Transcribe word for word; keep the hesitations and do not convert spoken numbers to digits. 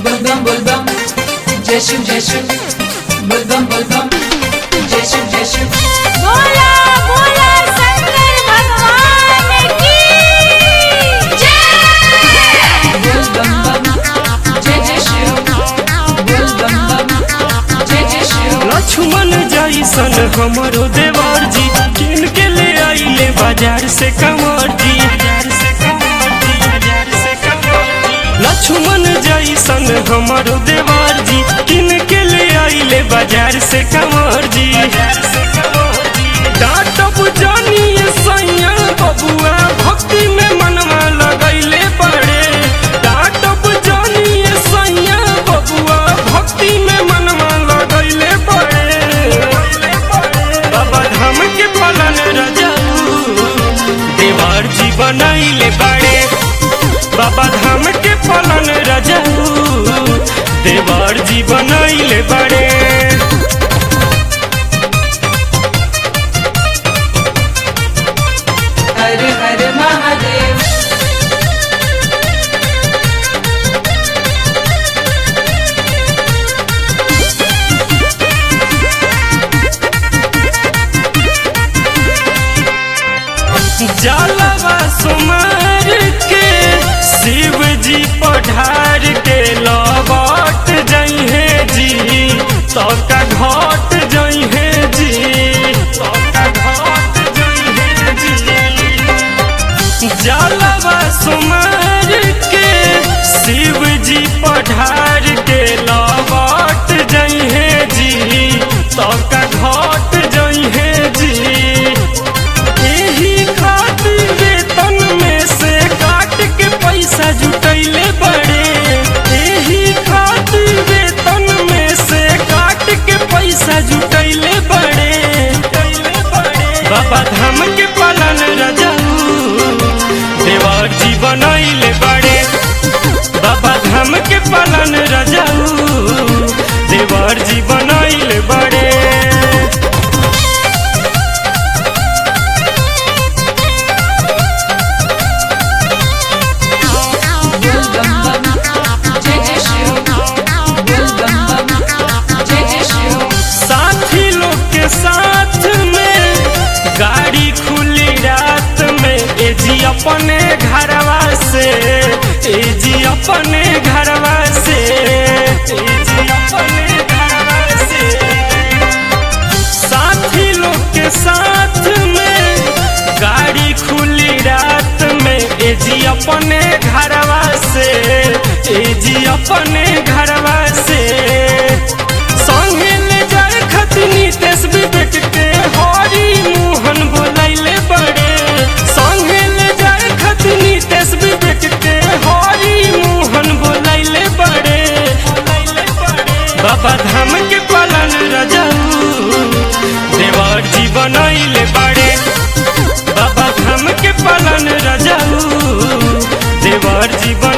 बुलबम बुलबम जय शिव जय शिव बुलबम बुलबम जय शिव जय शिव। बोला बोला शंकर भगवान की जय। बुलबम बम जय जय शिव बुलबम बम जय जय शिव। लक्ष्मण जैसन हमरो देवर जी किन के ले आइले बाजार से कमर जी। लक्ष्मण जैसन हमरो देवर जी किन के ले आइले बाजार से कमर जी। डांटब जानिए सैया बबुआ भक्ति में मनवा लगैले पड़े। डांटब जानिए सैया बबुआ भक्ति में मनवा लगैले पड़े। बाबा धाम के पालन रजाऊ देवर जी बनैले बड़े। बाबा धाम के पालन रजाऊ देवर जी बनैले बड़े। हर हर महादेव। जलवा सुमार के शिव जी पढ़ार के लौट जइहे जी तोका घाट जइहे जी तोका घाट जइहे जी। जलवा सुमार के शिव जी पढ़ार के लौट जइहे जी तोका घाट जइहे जी। पैसा जुटैले बड़े एही खातिर वेतन में से काट के पैसा जुटैले बड़े। बाबा धाम के पालन रजाऊ देवर जी बनैले बड़े। बाबा धाम के पालन रजाऊ देवर जी बनैले बड़े। साथ में गाड़ी खुली रात में ए जी अपने घरवा से ए जी अपने घरवा से ए जी अपने घरवा से। साथी लोग के साथ में गाड़ी खुली रात में ए जी अपने घरवा से ए जी अपने घरवा से। संगे ले जाए खतनी तेस विवेक के हरी मोहन बोलैले बड़े। संगे ले जाए खतनी तेस विवेक के हरी मोहन बोलैले बड़े। बाबा धाम के पालन रजाऊ देवर जी बनैले बड़े। बाबा धाम के पालन रजाऊ देवर जी